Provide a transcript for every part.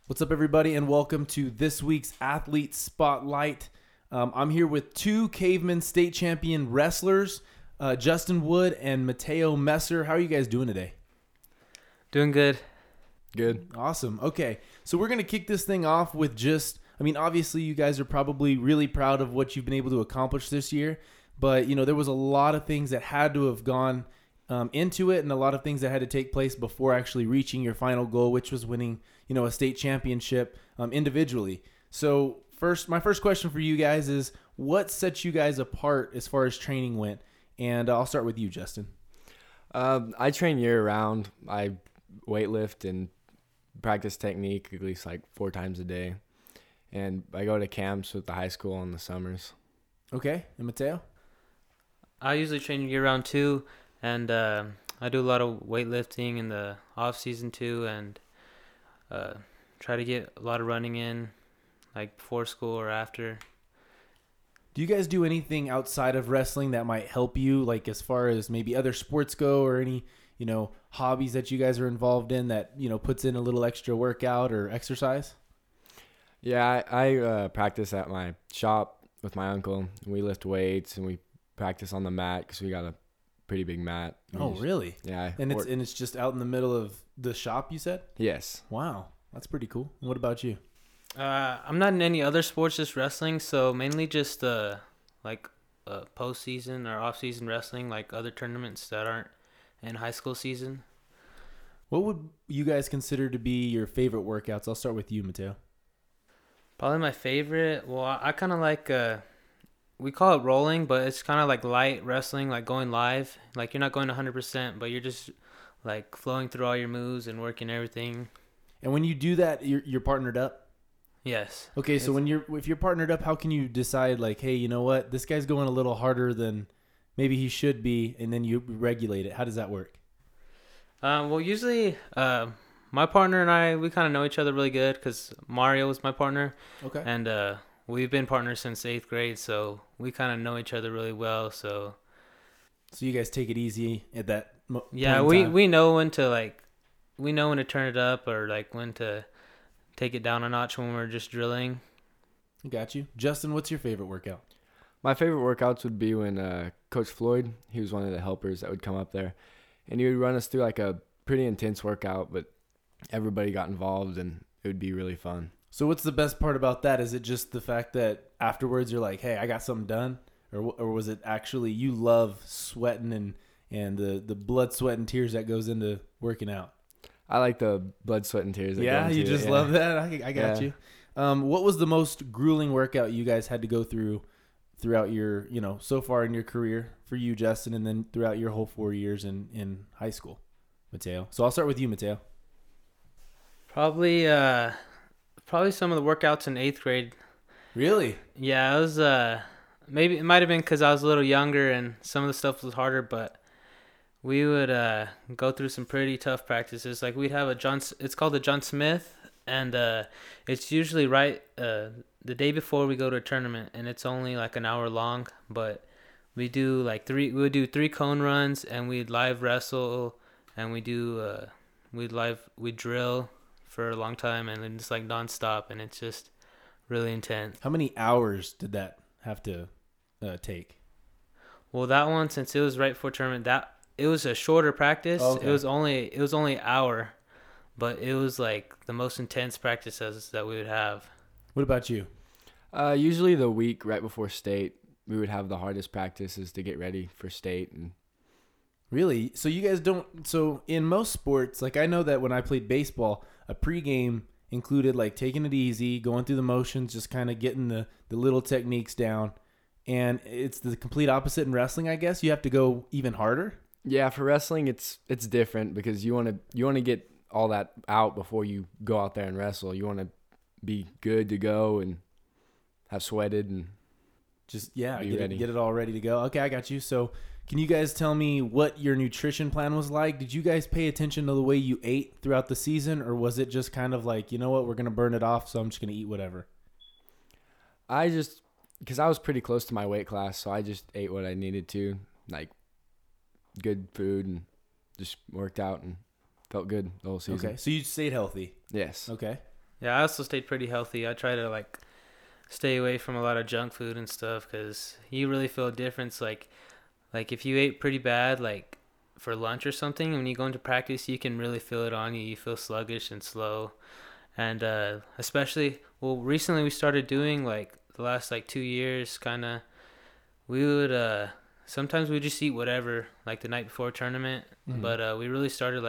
What's up, everybody, and welcome to this week's Athlete Spotlight. I'm here with two Caveman state champion wrestlers, Justin Wood and Mateo Messer. How are you guys doing today? Doing good. Good. Awesome. Okay, so we're going to kick this thing off with obviously you guys are probably really proud of what you've been able to accomplish this year, but, there was a lot of things that had to have gone into it and a lot of things that had to take place before actually reaching your final goal, which was winning, a state championship individually. So my first question for you guys is, what sets you guys apart as far as training went? And I'll start with you, Justin. I train year round. I weightlift and practice technique at least like 4 times a day. And I go to camps with the high school in the summers. Okay. And Mateo? I usually train year round too, and I do a lot of weightlifting in the off season too, and try to get a lot of running in, like before school or after. Do you guys do anything outside of wrestling that might help you, like as far as maybe other sports go, or any, hobbies that you guys are involved in that, puts in a little extra workout or exercise? Yeah, I practice at my shop with my uncle. We lift weights and we practice on the mat because we got a pretty big mat. Oh, really? Yeah. And it's just out in the middle of the shop, you said? Yes. Wow, that's pretty cool. And what about you? I'm not in any other sports, just wrestling. So mainly just postseason or off season wrestling, like other tournaments that aren't in high school season. What would you guys consider to be your favorite workouts? I'll start with you, Mateo. Probably my favorite. Well, I kind of like we call it rolling, but it's kind of like light wrestling, like going live. Like you're not going 100%, but you're just like flowing through all your moves and working everything. And when you do that, you're partnered up? Yes. Okay, so if you're partnered up, how can you decide like, hey, you know what, this guy's going a little harder than maybe he should be, and then you regulate it? How does that work? Well, usually my partner and I, we kind of know each other really good because Mario was my partner. Okay. And we've been partners since 8th grade, so we kind of know each other really well. So you guys take it easy at that yeah, point in time? we know when to turn it up, or like when to take it down a notch when we're just drilling. Got you. Justin, what's your favorite workout? My favorite workouts would be when Coach Floyd, he was one of the helpers that would come up there, and he would run us through like a pretty intense workout, but everybody got involved and it would be really fun. So what's the best part about that? Is it just the fact that afterwards you're like, hey, I got something done? Or was it actually you love sweating and the blood, sweat, and tears that goes into working out? I like the blood, sweat, and tears. Yeah, you just love that? I got you. What was the most grueling workout you guys had to go throughout your, so far in your career for you, Justin, and then throughout your whole 4 years in high school, Mateo? So I'll start with you, Mateo. Probably some of the workouts in 8th grade. Really? Yeah, it was maybe it might have been because I was a little younger and some of the stuff was harder, but we would go through some pretty tough practices. Like we'd have it's called the John Smith, and it's usually the day before we go to a tournament, and it's only like an hour long, but we would do 3 cone runs, and we'd live wrestle, and we'd drill for a long time, and then just like nonstop, and it's just really intense. How many hours did that have to take? Well, that one, since it was right before tournament, it was a shorter practice. Okay. It was only an hour, but it was like the most intense practices that we would have. What about you? Usually the week right before state, we would have the hardest practices to get ready for state. And Really? So you guys don't? So in most sports, like I know that when I played baseball, a pregame included like taking it easy, going through the motions, just kind of getting the little techniques down. And it's the complete opposite in wrestling, I guess. You have to go even harder. yeah, for wrestling, it's different because you want to get all that out before you go out there and wrestle. You want to be good to go and have sweated and Just, yeah, be ready. Get it all ready to go. Okay, I got you. So can you guys tell me what your nutrition plan was like? Did you guys pay attention to the way you ate throughout the season, or was it just kind of like, you know what, we're going to burn it off, so I'm just going to eat whatever? because I was pretty close to my weight class, so I just ate what I needed to, like good food, and just worked out and felt good the whole season. Okay, so you stayed healthy. Yes. Okay. Yeah, I also stayed pretty healthy. I try to like stay away from a lot of junk food and stuff because you really feel a difference. Like if you ate pretty bad, like for lunch or something, when you go into practice, you can really feel it on you. You feel sluggish and slow, and especially recently we started doing like the last like 2 years, kind of. We would sometimes we just eat whatever like the night before tournament, but we really started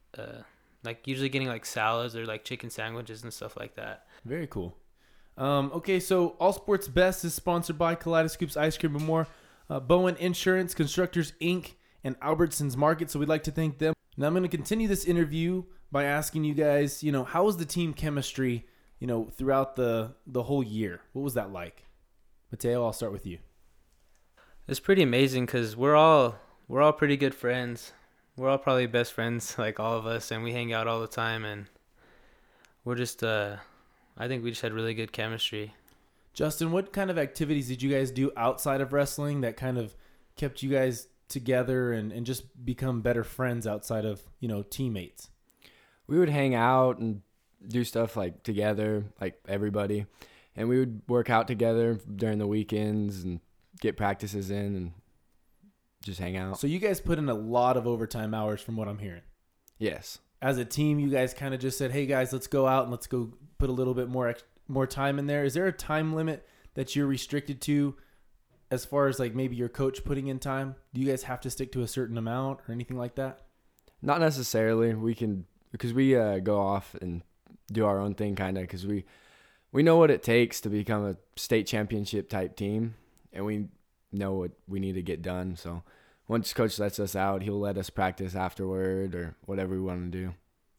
like usually getting like salads or like chicken sandwiches and stuff like that. Very cool. Okay, so All Sports Best is sponsored by Kaleidoscopes Ice Cream and More, Bowen Insurance, Constructors Inc., and Albertsons Market. So we'd like to thank them. Now I'm going to continue this interview by asking you guys, how was the team chemistry, throughout the whole year? What was that like? Mateo, I'll start with you. It's pretty amazing because we're all pretty good friends. We're all probably best friends, like all of us, and we hang out all the time. And we're just, I think we just had really good chemistry. Justin, what kind of activities did you guys do outside of wrestling that kind of kept you guys together and just become better friends outside of, teammates? We would hang out and do stuff like together, like everybody. And we would work out together during the weekends and get practices in and just hang out. So you guys put in a lot of overtime hours from what I'm hearing. Yes. As a team, you guys kind of just said, hey guys, let's go out and let's go put a little bit more time in there. Is there a time limit that you're restricted to as far as like maybe your coach putting in time? Do you guys have to stick to a certain amount or anything like that? Not necessarily. We can, because we go off and do our own thing kind of, because we know what it takes to become a state championship type team, and we know what we need to get done. So once coach lets us out, he'll let us practice afterward or whatever we want to do.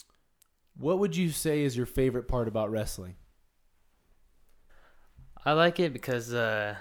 What would you say is your favorite part about wrestling? I like it because I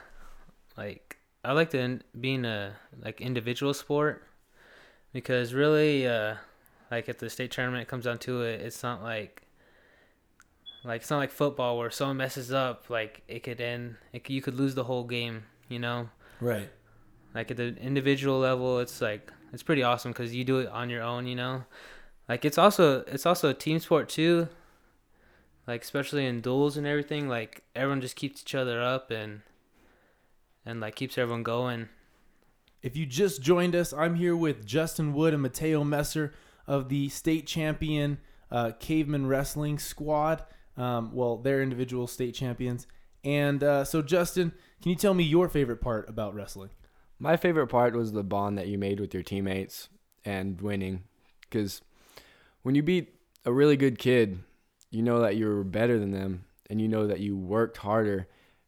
like being a like individual sport, because really like at the state tournament, it comes down to it, it's not like it's not like football where if someone messes up, like it could end, you could lose the whole game, Right. Like at the individual level, it's pretty awesome because you do it on your own, Like it's also a team sport too. Like especially in duels and everything, like everyone just keeps each other up and like keeps everyone going. If you just joined us, I'm here with Justin Wood and Mateo Messer of the state champion Caveman Wrestling Squad. They're individual state champions. And so, Justin, can you tell me your favorite part about wrestling? My favorite part was the bond that you made with your teammates and winning. Because when you beat a really good kid, you know that you're better than them, and you know that you worked harder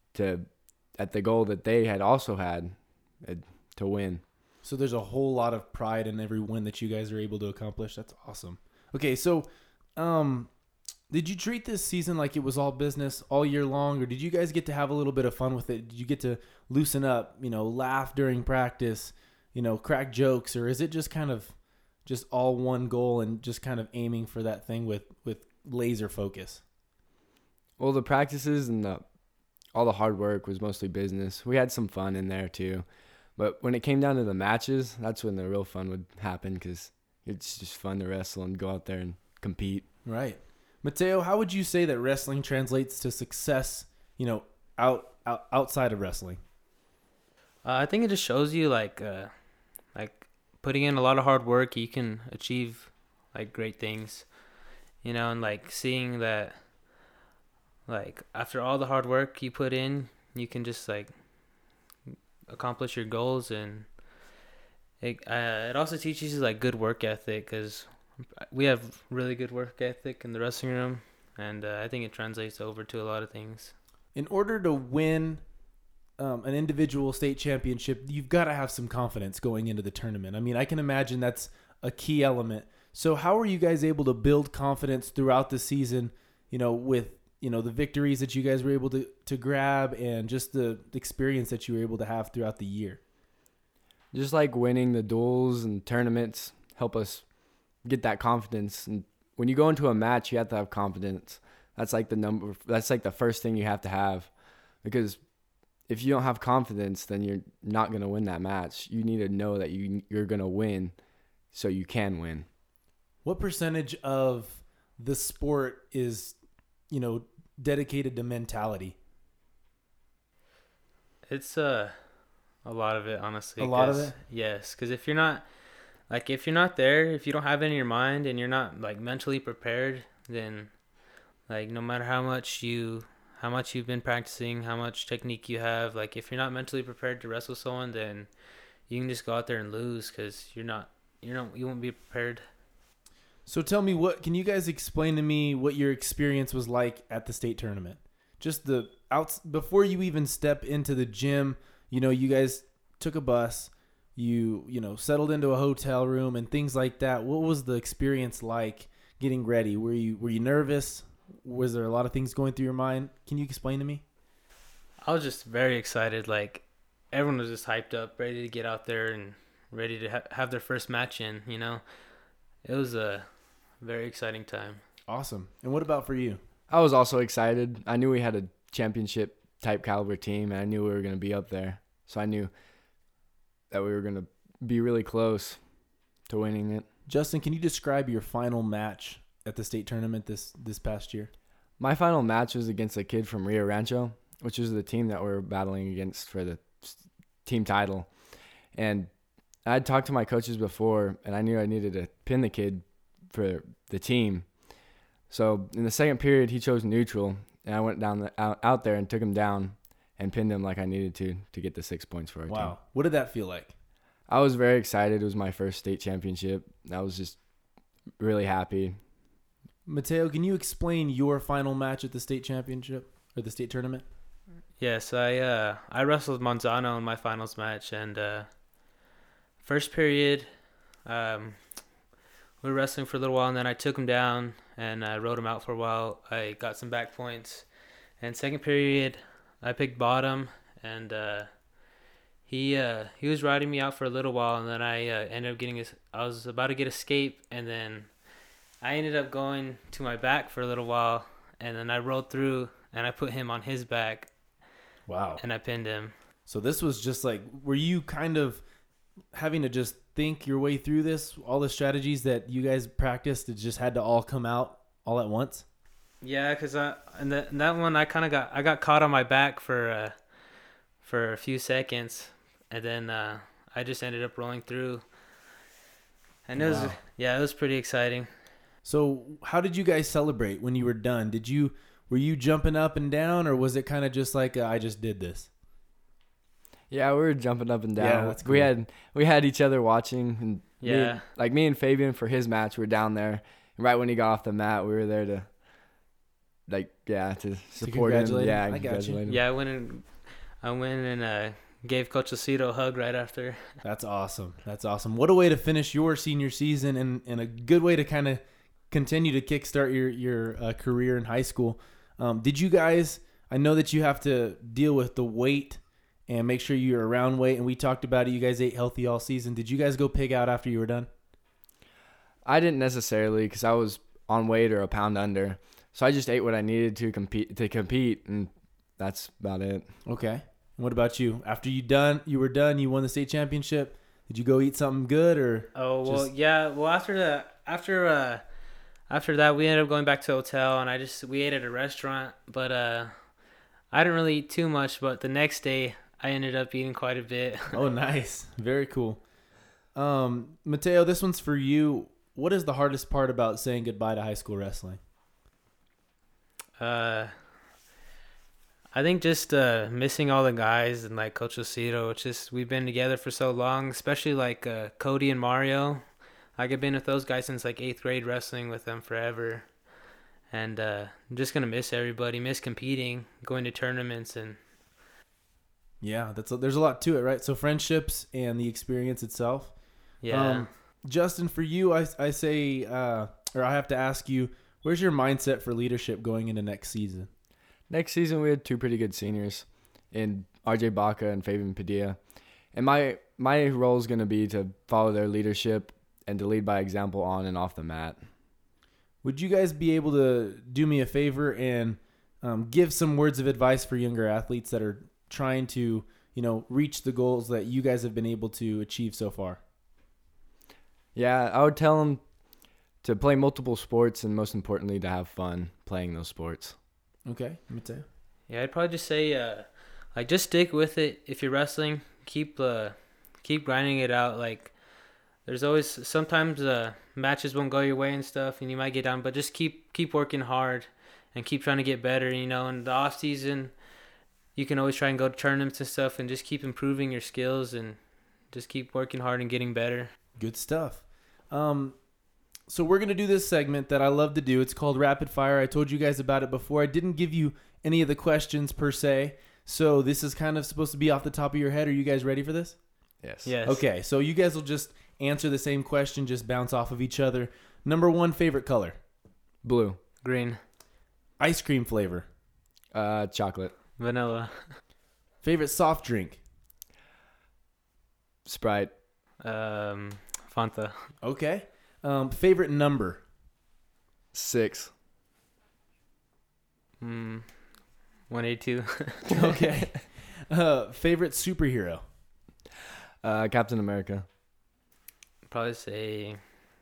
at the goal that they had also had to win. So there's a whole lot of pride in every win that you guys are able to accomplish. That's awesome. Okay, so did you treat this season like it was all business all year long, or did you guys get to have a little bit of fun with it? Did you get to loosen up, laugh during practice, crack jokes, or is it just kind of just all one goal and just kind of aiming for that thing with laser focus? Well, the practices and all the hard work was mostly business. We had some fun in there too. But when it came down to the matches, that's when the real fun would happen, because it's just fun to wrestle and go out there and compete. Right. Mateo, how would you say that wrestling translates to success, outside of wrestling? I think it just shows you like putting in a lot of hard work, you can achieve like great things, and like seeing that like after all the hard work you put in, you can just like accomplish your goals. And it also teaches you like good work ethic, because we have really good work ethic in the wrestling room, and I think it translates over to a lot of things. In order to win an individual state championship, you've got to have some confidence going into the tournament. I mean, I can imagine that's a key element. So how are you guys able to build confidence throughout the season, with, the victories that you guys were able to grab and just the experience that you were able to have throughout the year? Just like winning the duels and tournaments help us get that confidence. And when you go into a match, you have to have confidence. That's like the first thing you have to have, because if you don't have confidence, then you're not going to win that match. You need to know that you're going to win so you can win. What percentage of the sport is dedicated to mentality? It's a lot of it, honestly. A lot of it? Yes, because if you're not there, if you don't have it in your mind and you're not like mentally prepared, then like no matter how much you've been practicing, how much technique you have, like if you're not mentally prepared to wrestle someone, then you can just go out there and lose because you won't be prepared. So tell me, can you guys explain to me what your experience was like at the state tournament? Just before you even step into the gym, you guys took a bus, you settled into a hotel room and things like that. What was the experience like getting ready? Were you nervous? Was there a lot of things going through your mind? Can you explain to me? I was just very excited. Like everyone was just hyped up, ready to get out there and ready to have their first match in. It was a very exciting time. Awesome. And what about for you? I was also excited. I knew we had a championship type caliber team, and I knew we were going to be up there. So I knew that we were going to be really close to winning it. Justin, can you describe your final match at the state tournament this past year? My final match was against a kid from Rio Rancho, which is the team that we're battling against for the team title. And I had talked to my coaches before, and I knew I needed to pin the kid for the team. So in the second period, he chose neutral, and I went out there and took him down and pinned him like I needed to get the 6 points for our team. Wow. What did that feel like? I was very excited. It was my first state championship. I was just really happy. Mateo, can you explain your final match at the state championship or the state tournament? Yes, I wrestled Monzano in my finals match, and first period, we were wrestling for a little while, and then I took him down and I rode him out for a while. I got some back points, and second period, I picked bottom, and he was riding me out for a little while, and then I ended up I was about to get escape, and then I ended up going to my back for a little while, and then I rolled through and I put him on his back. Wow. And I pinned him. So this was just like, were you kind of having to just think your way through this? All the strategies that you guys practiced, it just had to all come out all at once? Yeah, because in that one I got caught on my back for a few seconds, and then I just ended up rolling through. And it was pretty exciting. So how did you guys celebrate when you were done? Were you jumping up and down, or was it kind of just like I just did this? Yeah, we were jumping up and down. Yeah, that's cool. We had each other watching, and yeah, me and Fabian for his match, we were down there. And right when he got off the mat, we were there to support him. Yeah, I got you. Yeah, I went and gave Coach Lucido a hug right after. That's awesome. What a way to finish your senior season, and a good way to kind of continue to kickstart your career in high school. Did you guys? I know that you have to deal with the weight and make sure you're around weight, and we talked about it. You guys ate healthy all season. Did you guys go pig out after you were done? I didn't necessarily, because I was on weight or a pound under, so I just ate what I needed to compete, and that's about it. Okay. And what about you? After you were done. You won the state championship. Did you go eat something good or? Oh well, yeah. Well, after that, we ended up going back to a hotel, and we ate at a restaurant. But I didn't really eat too much. But the next day, I ended up eating quite a bit. Oh, nice. Very cool. Mateo, this one's for you. What is the hardest part about saying goodbye to high school wrestling? I think just missing all the guys and like Coach Lucido. It's just we've been together for so long, especially like Cody and Mario. Like I've been with those guys since like 8th grade, wrestling with them forever. And I'm just gonna miss everybody, miss competing, going to tournaments, and yeah, there's a lot to it, right? So friendships and the experience itself. Yeah. Justin, for you, I say, or I have to ask you, where's your mindset for leadership going into next season? Next season, we had two pretty good seniors in RJ Baca and Fabian Padilla. And my role is going to be to follow their leadership and to lead by example on and off the mat. Would you guys be able to do me a favor and give some words of advice for younger athletes that are trying to, reach the goals that you guys have been able to achieve so far? Yeah, I would tell them To play multiple sports and most importantly to have fun playing those sports. Okay, Mateo. Yeah, I'd probably just say, like, just stick with it. If you're wrestling, keep grinding it out. Like, there's always sometimes matches won't go your way and stuff, and you might get down, but just keep working hard and keep trying to get better. You know, in the off season, you can always try and go to tournaments and stuff, and just keep improving your skills and just keep working hard and getting better. Good stuff. So we're going to do this segment that I love to do. It's called Rapid Fire. I told you guys about it before. I didn't give you any of the questions per se. So this is kind of supposed to be off the top of your head. Are you guys ready for this? Yes. Yes. Okay, so you guys will just answer the same question, just bounce off of each other. Number 1 favorite color? Blue. Green. Ice cream flavor? Chocolate. Vanilla. Favorite soft drink? Sprite. Fanta. Okay. Favorite number? 6. 182. Okay. Favorite superhero? Captain America. Probably say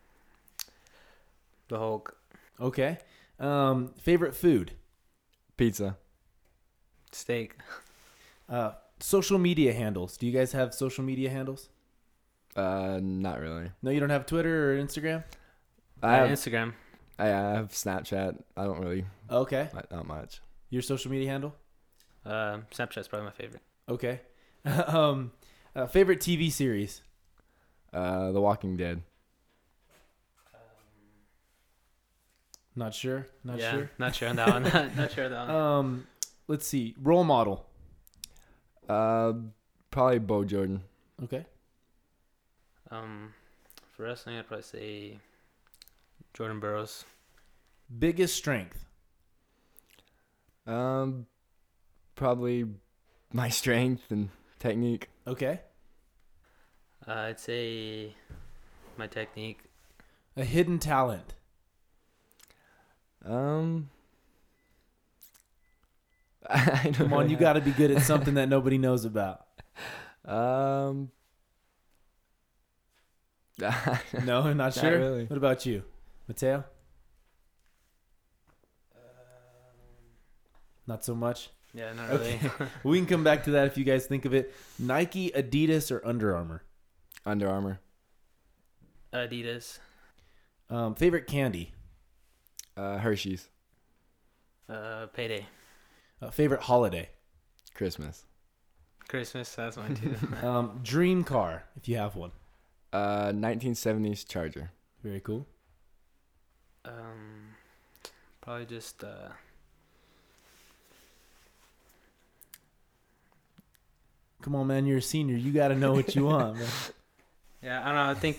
the Hulk. Okay. Favorite food? Pizza. Steak. Social media handles. Do you guys have social media handles? Not really. No, you don't have Twitter or Instagram? I have Instagram. I have Snapchat. I don't really. Okay. Not much. Your social media handle? Snapchat's probably my favorite. Okay. Favorite TV series? The Walking Dead. Not sure. Not yeah, sure. Not sure on that one. Not sure on that one. Let's see. Role model. Probably Bo Jordan. Okay. For wrestling, I'd probably say Jordan Burroughs. Biggest strength. Probably my strength and technique. Okay. I'd say my technique. A hidden talent. I don't Come on, really you got to be good at something that nobody knows about. No, No, not sure. really. What about you, Mateo? Not so much. Yeah, not really. Okay. We can come back to that if you guys think of it. Nike, Adidas, or Under Armour? Under Armour. Adidas. Favorite candy? Hershey's. Payday. Favorite holiday? Christmas. Christmas, that's mine too. Dream car, if you have one. 1970s Charger. Very cool. Probably just Come on, man. You're a senior. You got to know what you want, man. yeah, I don't know. I think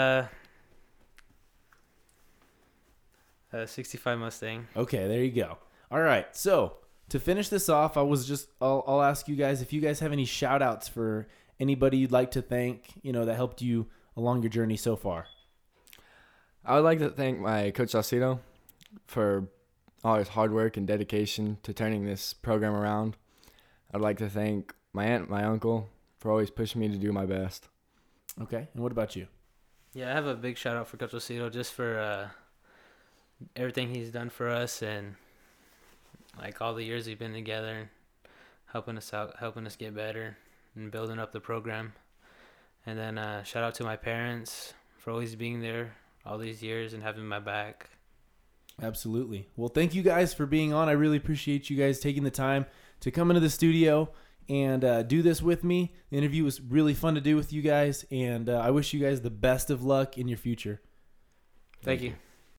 65 Mustang. Okay, there you go. All right. So to finish this off, I'll ask you guys if you guys have any shout outs for anybody you'd like to thank, that helped you along your journey so far. I would like to thank my coach Salcido for all his hard work and dedication to turning this program around. I'd like to thank my aunt and my uncle for always pushing me to do my best. Okay. And what about you? Yeah, I have a big shout out for Coach Osito just for everything he's done for us and like all the years we've been together, helping us out, helping us get better and building up the program. And then shout out to my parents for always being there all these years and having my back. Absolutely. Well, thank you guys for being on. I really appreciate you guys taking the time to come into the studio and do this with me. The interview was really fun to do with you guys, and I wish you guys the best of luck in your future. Thank you.